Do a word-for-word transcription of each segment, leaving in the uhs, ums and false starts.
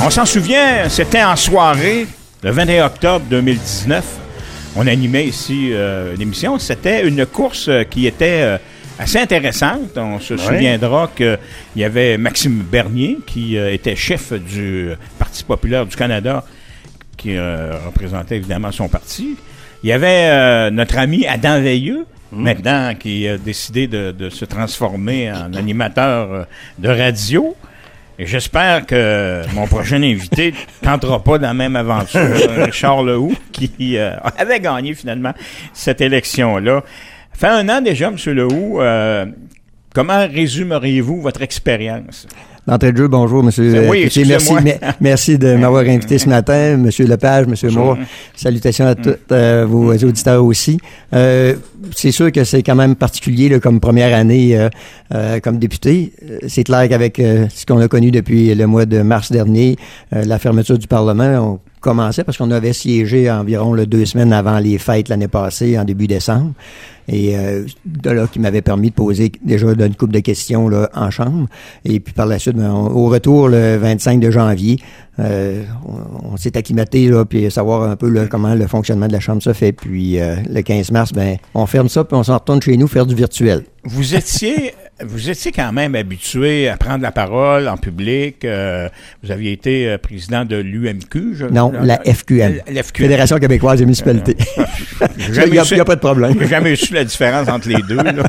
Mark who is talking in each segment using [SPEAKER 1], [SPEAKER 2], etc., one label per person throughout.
[SPEAKER 1] On s'en souvient, c'était en soirée, le vingt et un octobre deux mille dix-neuf. On animait ici euh, l'émission. C'était une course qui était euh, assez intéressante. On se ouais. souviendra qu'il y avait Maxime Bernier, qui euh, était chef du Parti populaire du Canada, qui euh, représentait évidemment son parti. Il y avait euh, notre ami Adam Veilleux, mmh. maintenant, qui a décidé de, de se transformer en animateur de radio. Et j'espère que mon prochain invité ne tentera pas dans la même aventure. Richard Lehoux, qui euh, avait gagné finalement cette élection-là. Ça fait un an déjà, M. Lehoux. Euh, comment résumeriez-vous votre expérience?
[SPEAKER 2] D'entrée de jeu, bonjour, monsieur.
[SPEAKER 1] Oui,
[SPEAKER 2] merci, merci de m'avoir invité ce matin, monsieur Lepage, monsieur Moore. Salutations à tous euh, vos auditeurs aussi. Euh, c'est sûr que c'est quand même particulier là, comme première année euh, euh, comme député. C'est clair qu'avec euh, ce qu'on a connu depuis le mois de mars dernier, euh, la fermeture du Parlement, on commençait parce qu'on avait siégé environ là, deux semaines avant les fêtes l'année passée, en début décembre. Et euh, de là qui m'avait permis de poser déjà une couple de questions là, en chambre. Et puis par la suite, ben, on, au retour le vingt-cinq de janvier, euh, on, on s'est acclimaté là, puis savoir un peu là, comment le fonctionnement de la Chambre se fait. Puis euh, le quinze mars, ben on ferme ça, puis on s'en retourne chez nous faire du virtuel.
[SPEAKER 1] Vous étiez... Vous étiez quand même habitué à prendre la parole en public. Euh, vous aviez été euh, président de l'U M Q. Je,
[SPEAKER 2] non,
[SPEAKER 1] là,
[SPEAKER 2] la F Q M.
[SPEAKER 1] L'F Q M.
[SPEAKER 2] Fédération québécoise des municipalités. Il n'y a, a pas de problème.
[SPEAKER 1] J'ai jamais su la différence entre les deux. Là.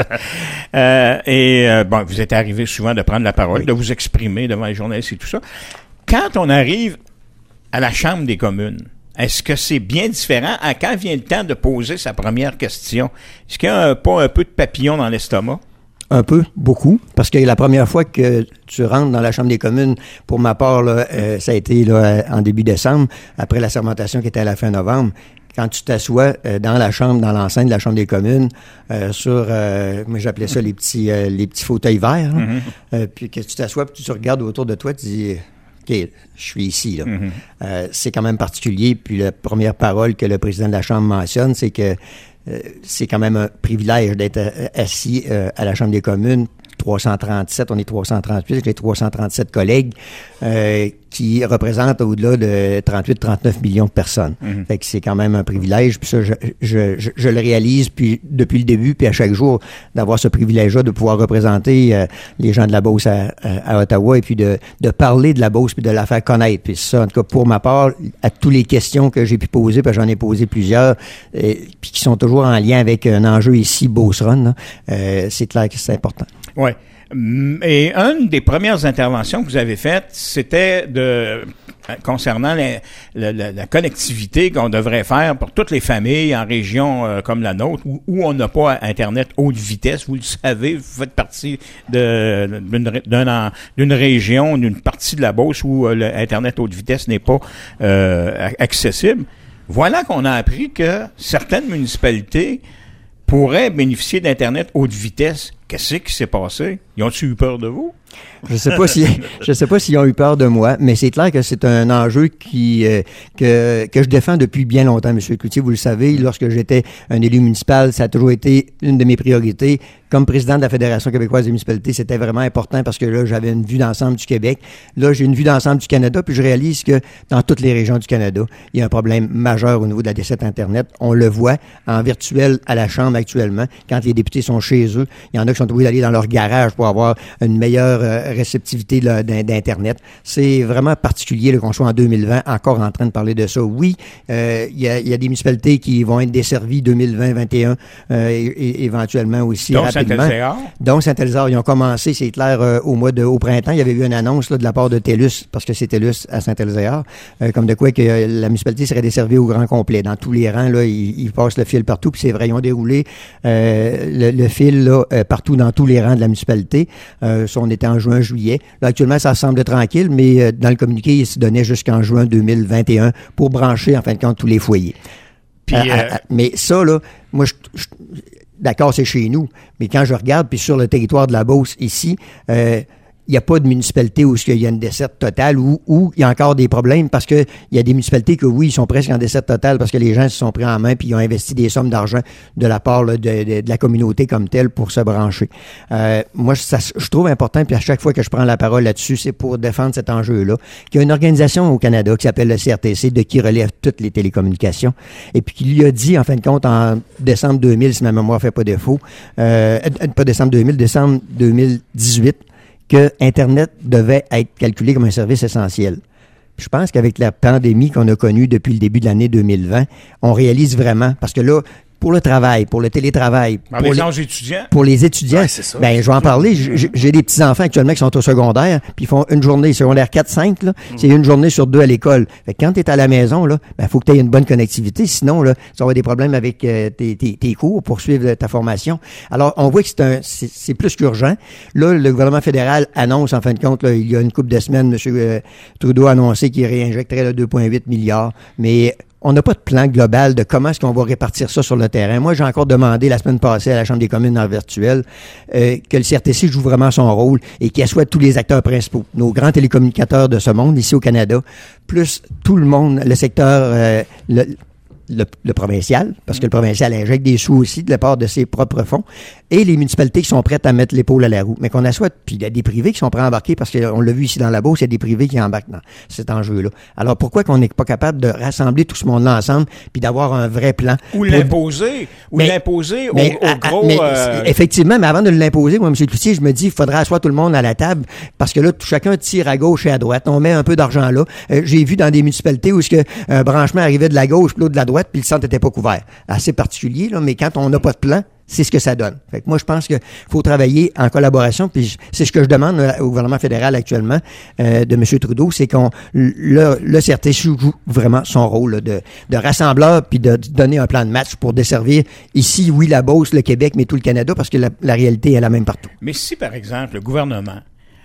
[SPEAKER 1] euh, et euh, bon, vous êtes arrivé souvent de prendre la parole, oui. de vous exprimer devant les journalistes et tout ça. Quand on arrive à la Chambre des communes, est-ce que c'est bien différent à quand vient le temps de poser sa première question? Est-ce qu'il n'y a un, pas un peu de papillon dans l'estomac?
[SPEAKER 2] Un peu, beaucoup, parce que la première fois que tu rentres dans la Chambre des communes, pour ma part, là, euh, ça a été là, en début décembre, après la sermentation qui était à la fin novembre. Quand tu t'assois euh, dans la chambre, dans l'enceinte de la Chambre des communes, euh, sur, euh, moi j'appelais ça les petits euh, les petits fauteuils verts, mm-hmm. euh, puis que tu t'assois, puis tu regardes autour de toi, tu dis... OK, je suis ici. Là. Mm-hmm. Euh, c'est quand même particulier. Puis la première parole que le président de la Chambre mentionne, c'est que euh, c'est quand même un privilège d'être assis euh, à la Chambre des communes. trois cent trente-sept, on est trois cent trente-huit, j'ai trois cent trente-sept collègues euh, qui représentent au-delà de trente-huit à trente-neuf millions de personnes. Mm-hmm. Fait que c'est quand même un privilège, puis ça, je, je, je, je le réalise puis depuis le début, puis à chaque jour, d'avoir ce privilège-là de pouvoir représenter euh, les gens de la Beauce à, à, à Ottawa et puis de, de parler de la Beauce puis de la faire connaître. Puis ça, en tout cas, pour ma part, à toutes les questions que j'ai pu poser, parce que j'en ai posé plusieurs, euh, puis qui sont toujours en lien avec un enjeu ici, Beauce Run, euh, c'est clair que c'est important.
[SPEAKER 1] Oui. Et une des premières interventions que vous avez faites, c'était de concernant la, la, la, la connectivité qu'on devrait faire pour toutes les familles en région euh, comme la nôtre, où, où on n'a pas Internet haute vitesse. Vous le savez, vous faites partie de, d'une, d'une, d'une région, d'une partie de la Beauce où euh, l'Internet haute vitesse n'est pas euh, accessible. Voilà qu'on a appris que certaines municipalités pourraient bénéficier d'Internet haute vitesse. Qu'est-ce qui s'est passé? Ils ont-ils eu peur de vous?
[SPEAKER 2] Je sais pas si je sais pas s'ils ont eu peur de moi, mais c'est clair que c'est un enjeu qui euh, que que je défends depuis bien longtemps, M. Cloutier. Vous le savez, lorsque j'étais un élu municipal, ça a toujours été une de mes priorités. Comme président de la Fédération québécoise des municipalités, c'était vraiment important parce que là, j'avais une vue d'ensemble du Québec. Là, j'ai une vue d'ensemble du Canada, puis je réalise que dans toutes les régions du Canada, il y a un problème majeur au niveau de la desserte Internet. On le voit en virtuel à la Chambre actuellement. Quand les députés sont chez eux, il y en a qui sont obligés d'aller dans leur garage pour avoir une meilleure euh, réceptivité là, d'Internet. C'est vraiment particulier là, qu'on soit en deux mille vingt encore en train de parler de ça. Oui, euh, il y a, y a des municipalités qui vont être desservies deux mille vingt vingt et un euh, et, et éventuellement aussi
[SPEAKER 1] Donc,
[SPEAKER 2] rapidement.
[SPEAKER 1] Saint-Elzéar.
[SPEAKER 2] Donc, Saint-Elzéar, ils ont commencé, c'est clair, euh, au mois de, au printemps, il y avait eu une annonce là, de la part de TELUS, parce que c'est TELUS à Saint-Elzéar, euh, comme de quoi que euh, la municipalité serait desservie au grand complet. Dans tous les rangs, là, ils, ils passent le fil partout, puis c'est vrai, ils ont déroulé euh, le, le fil là, euh, partout dans tous les rangs de la municipalité. Euh, ça, on était en juin, juillet. Là, actuellement, ça semble tranquille, mais euh, dans le communiqué, il se donnait jusqu'en juin deux mille vingt et un pour brancher, en fin de compte, tous les foyers. Puis, euh, euh, mais ça, là, moi, je... je d'accord, c'est chez nous, mais quand je regarde, puis sur le territoire de la Beauce, ici, euh, n'y a pas de municipalité où il y a une desserte totale, ou où il y a encore des problèmes, parce que il y a des municipalités que, oui, ils sont presque en desserte totale parce que les gens se sont pris en main puis ils ont investi des sommes d'argent de la part là, de, de, de la communauté comme telle pour se brancher. Euh, moi, ça, je trouve important, puis à chaque fois que je prends la parole là-dessus, c'est pour défendre cet enjeu-là, qu'il y a une organisation au Canada qui s'appelle le C R T C, de qui relève toutes les télécommunications, et puis qui lui a dit, en fin de compte, en décembre deux mille, si ma mémoire fait pas défaut, euh, pas décembre deux mille, décembre deux mille dix-huit, que Internet devait être calculé comme un service essentiel. Je pense qu'avec la pandémie qu'on a connue depuis le début de l'année deux mille vingt, on réalise vraiment, parce que là, pour le travail, pour le télétravail,
[SPEAKER 1] pour
[SPEAKER 2] les,
[SPEAKER 1] les étudiants.
[SPEAKER 2] pour les étudiants,
[SPEAKER 3] ouais, c'est ça,
[SPEAKER 2] ben, je vais en parler. J'ai, j'ai des petits-enfants actuellement qui sont au secondaire, puis ils font une journée, secondaire quatre cinq, là, mm. c'est une journée sur deux à l'école. Fait que quand tu es à la maison, là, ben, faut que tu aies une bonne connectivité, sinon, là, tu vas avoir des problèmes avec euh, tes, tes, tes cours pour suivre ta formation. Alors, on voit que c'est un, c'est, c'est plus qu'urgent. Là, le gouvernement fédéral annonce, en fin de compte, là, il y a une couple de semaines, M. Euh, Trudeau a annoncé qu'il réinjecterait là, deux virgule huit milliards, mais on n'a pas de plan global de comment est-ce qu'on va répartir ça sur le terrain. Moi, j'ai encore demandé la semaine passée à la Chambre des communes en virtuel euh, que le C R T C joue vraiment son rôle et qu'il assoie tous les acteurs principaux, nos grands télécommunicateurs de ce monde ici au Canada, plus tout le monde, le secteur, euh, le, le, le provincial, parce que le provincial injecte des sous aussi de la part de ses propres fonds, et les municipalités qui sont prêtes à mettre l'épaule à la roue. Mais qu'on assoit, puis il y a des privés qui sont prêts à embarquer, parce qu'on l'a vu ici dans la Beauce, il y a des privés qui embarquent dans cet enjeu-là. Alors pourquoi qu'on n'est pas capable de rassembler tout ce monde-là ensemble, puis d'avoir un vrai plan?
[SPEAKER 1] Ou
[SPEAKER 2] pour...
[SPEAKER 1] l'imposer, ou mais, l'imposer au,
[SPEAKER 2] mais,
[SPEAKER 1] au gros...
[SPEAKER 2] Mais,
[SPEAKER 1] euh...
[SPEAKER 2] Effectivement, mais avant de l'imposer, moi, M. Cloutier, je me dis, il faudrait asseoir tout le monde à la table, parce que là, tout, chacun tire à gauche et à droite. On met un peu d'argent là. Euh, j'ai vu dans des municipalités où ce que un branchement arrivait de la gauche, puis l'autre de la droite, puis le centre n'était pas couvert. Assez particulier, là, mais quand on n'a pas de plan, c'est ce que ça donne. Fait que moi, je pense qu'il faut travailler en collaboration, puis c'est ce que je demande au gouvernement fédéral actuellement euh, de M. Trudeau, c'est qu'on le, le C R T C joue vraiment son rôle là, de, de rassembleur, puis de, de donner un plan de match pour desservir ici, oui, la Beauce, le Québec, mais tout le Canada, parce que la, la réalité est la même partout.
[SPEAKER 1] Mais si, par exemple, le gouvernement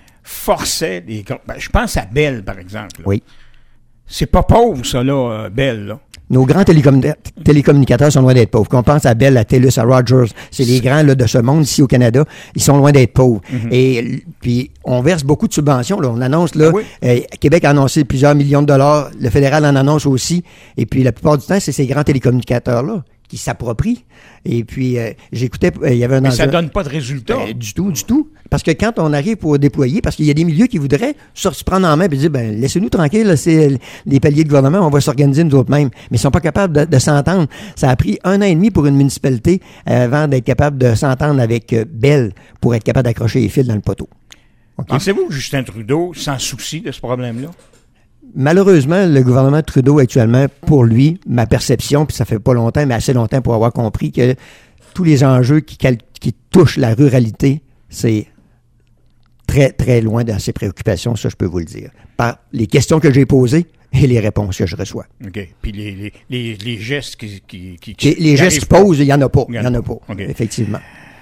[SPEAKER 1] forçait les... Ben, je pense à Bell, par exemple. Là.
[SPEAKER 2] Oui.
[SPEAKER 1] C'est pas pauvre, ça, là, Bell, là.
[SPEAKER 2] Nos grands télécomm- télécommunicateurs sont loin d'être pauvres. Qu'on pense à Bell, à TELUS, à Rogers, c'est les grands là, de ce monde ici au Canada, ils sont loin d'être pauvres. Mm-hmm. Et puis, on verse beaucoup de subventions. Là. On annonce, là, oui. euh, Québec a annoncé plusieurs millions de dollars, le fédéral en annonce aussi. Et puis, la plupart du temps, c'est ces grands télécommunicateurs-là qui s'approprient. Et puis, euh, j'écoutais, il euh, y avait un...
[SPEAKER 1] Mais ça donne pas de résultat.
[SPEAKER 2] Ben, du tout, du tout. Parce que quand on arrive pour déployer, parce qu'il y a des milieux qui voudraient se prendre en main et dire, ben, laissez-nous tranquilles, là, c'est les paliers de gouvernement, on va s'organiser nous autres mêmes. Mais ils sont pas capables de, de s'entendre. Ça a pris un an et demi pour une municipalité euh, avant d'être capable de s'entendre avec euh, Bell pour être capable d'accrocher les fils dans le poteau.
[SPEAKER 1] Okay? Pensez-vous que Justin Trudeau s'en soucie de ce problème-là?
[SPEAKER 2] Malheureusement, le gouvernement Trudeau actuellement, pour lui, ma perception, puis ça fait pas longtemps, mais assez longtemps pour avoir compris que tous les enjeux qui, qui touchent la ruralité, c'est très, très loin de ses préoccupations, ça, je peux vous le dire. Par les questions que j'ai posées et les réponses que je reçois.
[SPEAKER 1] OK. Puis les, les, les, les gestes qui... qui, qui,
[SPEAKER 2] qui les, les gestes qu'il pose, il n'y en a pas. Il n'y en a pas,
[SPEAKER 1] okay.
[SPEAKER 2] Effectivement.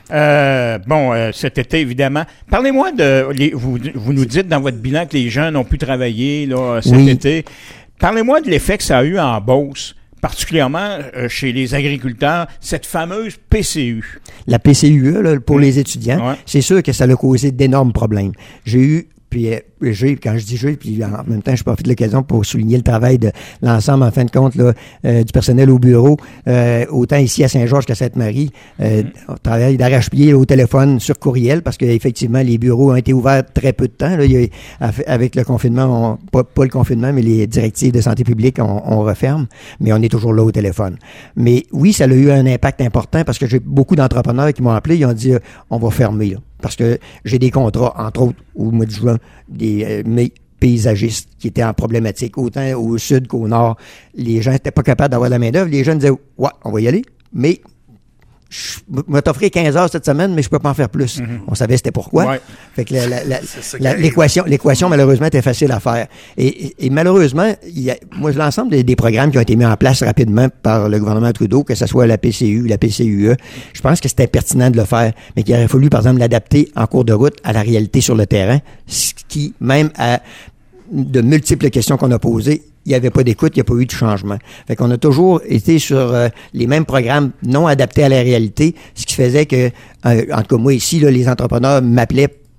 [SPEAKER 1] Euh, bon, euh, cet été, évidemment. Parlez-moi de... Les, vous, vous nous dites dans votre bilan que les jeunes ont pu travailler là, cet
[SPEAKER 2] oui.
[SPEAKER 1] été. Parlez-moi de l'effet que ça a eu en Beauce, particulièrement euh, chez les agriculteurs, cette fameuse P C U.
[SPEAKER 2] La P C U E, là, pour mmh. les étudiants,
[SPEAKER 1] ouais.
[SPEAKER 2] c'est sûr que ça a causé d'énormes problèmes. J'ai eu... Puis, euh, j'ai, quand je dis j'ai, puis en même temps, je profite de l'occasion pour souligner le travail de l'ensemble, en fin de compte, là, euh, du personnel au bureau, euh, autant ici à Saint-Georges qu'à Sainte-Marie. Euh, mm-hmm. On travaille d'arrache-pied au téléphone sur courriel, parce qu'effectivement, les bureaux ont été ouverts très peu de temps. Là. Il y a, avec le confinement, on, pas, pas le confinement, mais les directives de santé publique, on, on referme, mais on est toujours là au téléphone. Mais oui, ça a eu un impact important, parce que j'ai beaucoup d'entrepreneurs qui m'ont appelé, ils ont dit, on va fermer, là. Parce que j'ai des contrats, entre autres, au mois de juin, des euh, mes paysagistes qui étaient en problématique, autant au sud qu'au nord. Les gens n'étaient pas capables d'avoir de la main-d'œuvre. Les gens disaient, ouais, on va y aller, mais je vais t'offrir quinze heures cette semaine, mais je peux pas en faire plus. Mm-hmm. On savait c'était pourquoi. Ouais. Fait que la, la, la, la, l'équation, l'équation, malheureusement, était facile à faire. Et, et, et malheureusement, il y a, moi, l'ensemble des, des programmes qui ont été mis en place rapidement par le gouvernement Trudeau, que ce soit la P C U, la P C U E, je pense que c'était pertinent de le faire, mais qu'il aurait fallu, par exemple, l'adapter en cours de route à la réalité sur le terrain, ce qui, même à de multiples questions qu'on a posées, il n'y avait pas d'écoute, il n'y a pas eu de changement. Fait qu'on a toujours été sur euh, les mêmes programmes non adaptés à la réalité, ce qui faisait que, euh, en tout cas moi ici, là, les entrepreneurs m'appelaient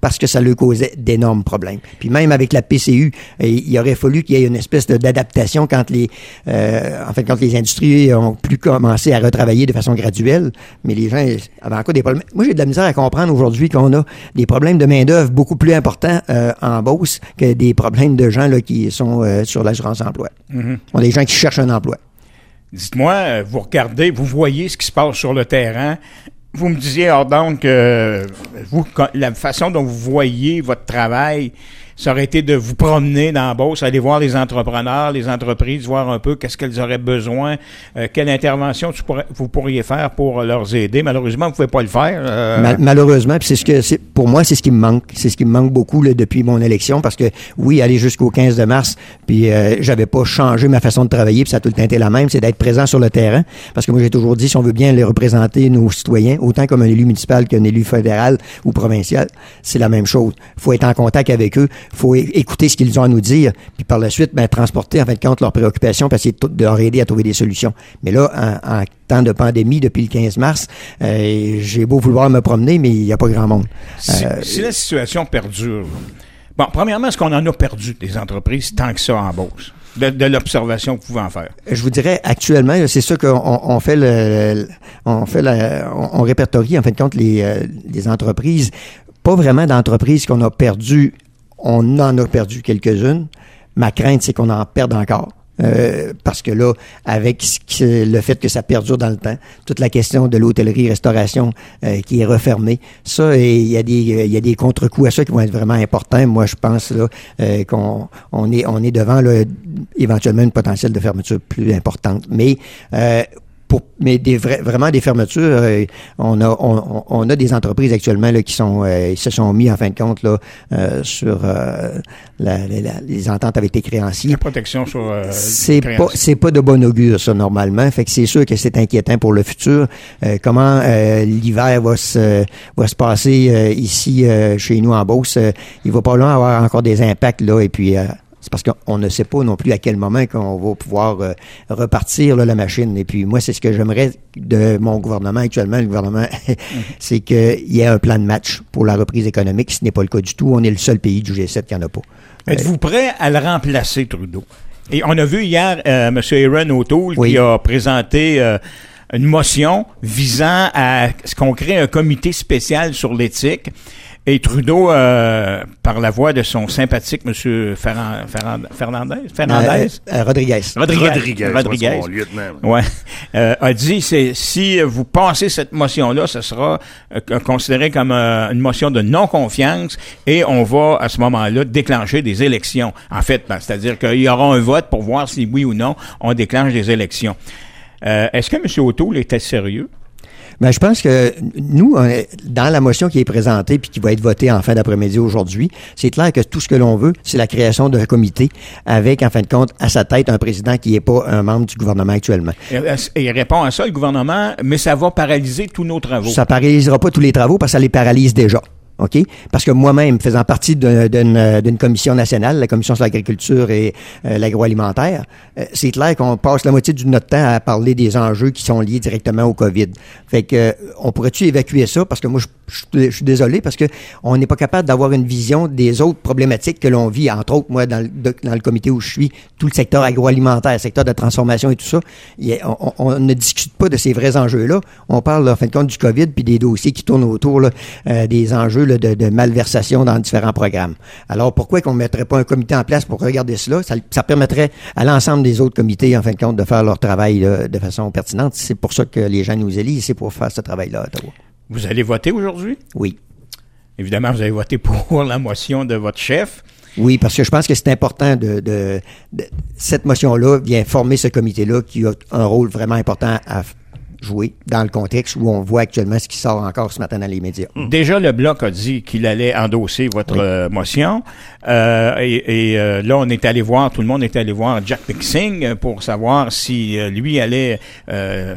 [SPEAKER 2] parce que ça lui causait d'énormes problèmes. Puis même avec la P C U, il aurait fallu qu'il y ait une espèce de, d'adaptation quand les, euh, en fait, quand les industries ont plus commencé à retravailler de façon graduelle, mais les gens avaient encore des problèmes. Moi, j'ai de la misère à comprendre aujourd'hui qu'on a des problèmes de main-d'œuvre beaucoup plus importants euh, en Beauce que des problèmes de gens là, qui sont euh, sur l'assurance-emploi. Mm-hmm. On a des gens qui cherchent un emploi.
[SPEAKER 1] Dites-moi, vous regardez, vous voyez ce qui se passe sur le terrain. Vous me disiez, hors d'onde, que vous, la façon dont vous voyez votre travail, ça aurait été de vous promener dans la Beauce, aller voir les entrepreneurs, les entreprises, voir un peu qu'est-ce qu'elles auraient besoin, euh, quelle intervention tu pourrais, vous pourriez faire pour leur aider. Malheureusement, vous ne pouvez pas le faire. Euh...
[SPEAKER 2] Mal, malheureusement, puis c'est ce que c'est pour moi, c'est ce qui me manque. C'est ce qui me manque beaucoup là, depuis mon élection, parce que oui, aller jusqu'au quinze de mars, puis euh, j'avais pas changé ma façon de travailler, puis ça a tout le temps été la même, c'est d'être présent sur le terrain. Parce que moi, j'ai toujours dit, si on veut bien les représenter, nos citoyens, autant comme un élu municipal qu'un élu fédéral ou provincial, c'est la même chose. Il faut être en contact avec eux. Faut écouter ce qu'ils ont à nous dire, puis par la suite, ben, transporter en fin de compte leurs préoccupations, puis essayer de leur aider à trouver des solutions. Mais là, en, en temps de pandémie, depuis le quinze mars, euh, j'ai beau vouloir me promener, mais il n'y a pas grand monde.
[SPEAKER 1] Si, euh, si la situation perdure, bon, premièrement, est-ce qu'on en a perdu des entreprises tant que ça en Beauce? De, de l'observation que vous pouvez en faire.
[SPEAKER 2] Je vous dirais, actuellement, c'est ça qu'on on fait le, on fait la, on, on répertorie, en fin de compte, les, euh, les entreprises. Pas vraiment d'entreprises qu'on a perdues. On en a perdu quelques-unes. Ma crainte, c'est qu'on en perde encore. Euh, parce que là, avec ce qui, le fait que ça perdure dans le temps, toute la question de l'hôtellerie-restauration euh, qui est refermée, ça, il y a des il y a des contre-coups à ça qui vont être vraiment importants. Moi, je pense là euh, qu'on on est on est devant là, éventuellement une potentielle de fermeture plus importante. Mais euh, Pour, mais des vrais, vraiment des fermetures, euh, on a on, on a des entreprises actuellement là qui sont euh, se sont mis en fin de compte là euh, sur euh, la, la, la, les ententes avec les créanciers.
[SPEAKER 1] La protection sur euh,
[SPEAKER 2] c'est pas c'est pas de bon augure ça normalement. Fait que c'est sûr que c'est inquiétant pour le futur. Euh, comment euh, l'hiver va se va se passer euh, ici euh, chez nous en Beauce. Euh, il va probablement avoir encore des impacts là et puis. Euh, C'est parce qu'on ne sait pas non plus à quel moment qu'on va pouvoir euh, repartir là, la machine. Et puis moi, c'est ce que j'aimerais de mon gouvernement actuellement, le gouvernement, c'est qu'il y ait un plan de match pour la reprise économique. Ce n'est pas le cas du tout. On est le seul pays du G sept qui n'en a pas.
[SPEAKER 1] Êtes-vous euh, prêt à le remplacer, Trudeau? Et on a vu hier euh, M. Aaron O'Toole oui. qui a présenté euh, une motion visant à ce qu'on crée un comité spécial sur l'éthique. Et Trudeau, euh, par la voix de son sympathique M. Ferrand, Ferrand, Fernandez, Fernandez?
[SPEAKER 2] Euh, euh, Rodriguez.
[SPEAKER 1] Rodriguez.
[SPEAKER 3] Rodriguez.
[SPEAKER 1] Rodriguez.
[SPEAKER 3] Son lieutenant.
[SPEAKER 1] Ouais. Euh, a dit, c'est, si vous passez cette motion-là, ce sera euh, considéré comme euh, une motion de non-confiance et on va, à ce moment-là, déclencher des élections. En fait, ben, c'est-à-dire qu'il y aura un vote pour voir si oui ou non on déclenche des élections. Euh, est-ce que M. O'Toole était sérieux?
[SPEAKER 2] Ben, je pense que nous, dans la motion qui est présentée puis qui va être votée en fin d'après-midi aujourd'hui, c'est clair que tout ce que l'on veut, c'est la création d'un comité avec, en fin de compte, à sa tête, un président qui n'est pas un membre du gouvernement actuellement.
[SPEAKER 1] Et il répond à ça, le gouvernement, mais ça va paralyser tous nos travaux.
[SPEAKER 2] Ça paralysera pas tous les travaux parce que ça les paralyse déjà. OK? Parce que moi-même, faisant partie d'une, d'une, d'une commission nationale, la commission sur l'agriculture et euh, l'agroalimentaire, euh, c'est clair qu'on passe la moitié de notre temps à parler des enjeux qui sont liés directement au COVID. Fait que, euh, on pourrait-tu évacuer ça? Parce que moi, je, je, je suis désolé, parce que on n'est pas capable d'avoir une vision des autres problématiques que l'on vit, entre autres, moi, dans le, dans le comité où je suis, tout le secteur agroalimentaire, le secteur de transformation et tout ça. Y a, on, on ne discute pas de ces vrais enjeux-là. On parle, en fin de compte, du COVID puis des dossiers qui tournent autour là, euh, des enjeux De, de malversation dans différents programmes. Alors, pourquoi qu'on ne mettrait pas un comité en place pour regarder cela? Ça, ça permettrait à l'ensemble des autres comités, en fin de compte, de faire leur travail là, de façon pertinente. C'est pour ça que les gens nous élisent, c'est pour faire ce travail-là à Ottawa.
[SPEAKER 1] Vous allez voter aujourd'hui?
[SPEAKER 2] Oui.
[SPEAKER 1] Évidemment, vous allez voter pour la motion de votre chef.
[SPEAKER 2] Oui, parce que je pense que c'est important de, de, de cette motion-là vient former ce comité-là qui a un rôle vraiment important à jouer dans le contexte où on voit actuellement ce qui sort encore ce matin dans les médias.
[SPEAKER 1] Déjà, le Bloc a dit qu'il allait endosser votre oui. euh, motion. Euh, et et euh, là, on est allé voir, tout le monde est allé voir Jack Pickering pour savoir si euh, lui allait euh,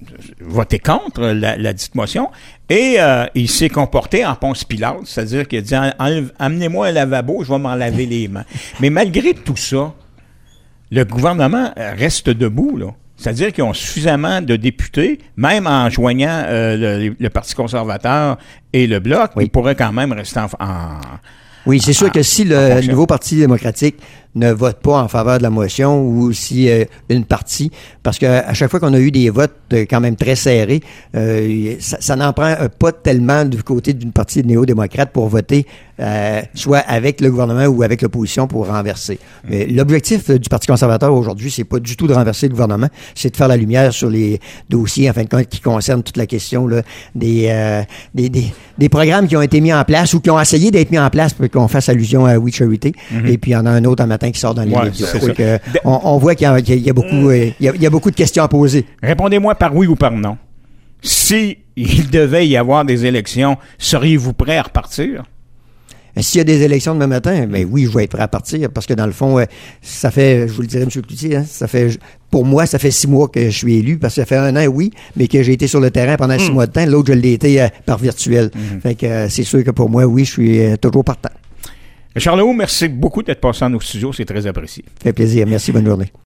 [SPEAKER 1] voter contre la, la dite motion. Et euh, il s'est comporté en Ponce Pilate, c'est-à-dire qu'il a dit « Amenez-moi un lavabo, je vais m'en laver les mains ». Mais malgré tout ça, le gouvernement reste debout, là. C'est-à-dire qu'ils ont suffisamment de députés, même en joignant euh, le, le Parti conservateur et le Bloc, oui. Ils pourraient quand même rester en... en
[SPEAKER 2] oui, c'est sûr que si le nouveau Parti démocratique ne vote pas en faveur de la motion ou si euh, une partie, parce que à chaque fois qu'on a eu des votes euh, quand même très serrés, euh, ça, ça n'en prend euh, pas tellement du côté d'une partie néo-démocrate pour voter euh, soit avec le gouvernement ou avec l'opposition pour renverser. Mmh. Mais l'objectif euh, du Parti conservateur aujourd'hui, c'est pas du tout de renverser le gouvernement, c'est de faire la lumière sur les dossiers, en fin de compte, qui concernent toute la question là, des, euh, des, des, des programmes qui ont été mis en place ou qui ont essayé d'être mis en place pour qu'on fasse allusion à We Charity. Mmh. Et puis il y en a un autre en matin qui sort dans les ouais, médias. Euh, on, on voit qu'il y a, qu'il y a beaucoup, euh, il, y a, il y a beaucoup de questions à poser.
[SPEAKER 1] Répondez-moi par oui ou par non. Si il devait y avoir des élections, seriez-vous prêt à repartir?
[SPEAKER 2] S'il y a des élections demain matin, ben oui, je vais être prêt à partir parce que dans le fond, ça fait, je vous le dirais, M. Cloutier, hein, ça fait, pour moi, ça fait six mois que je suis élu parce que ça fait un an, oui, mais que j'ai été sur le terrain pendant mmh. six mois de temps. L'autre, je l'ai été euh, par virtuel. Mmh. Fait que euh, c'est sûr que pour moi, oui, je suis euh, toujours partant.
[SPEAKER 1] Charles Lehoux, merci beaucoup d'être passé dans nos studios. C'est très apprécié.
[SPEAKER 2] Ça fait plaisir. Merci. Bonne journée.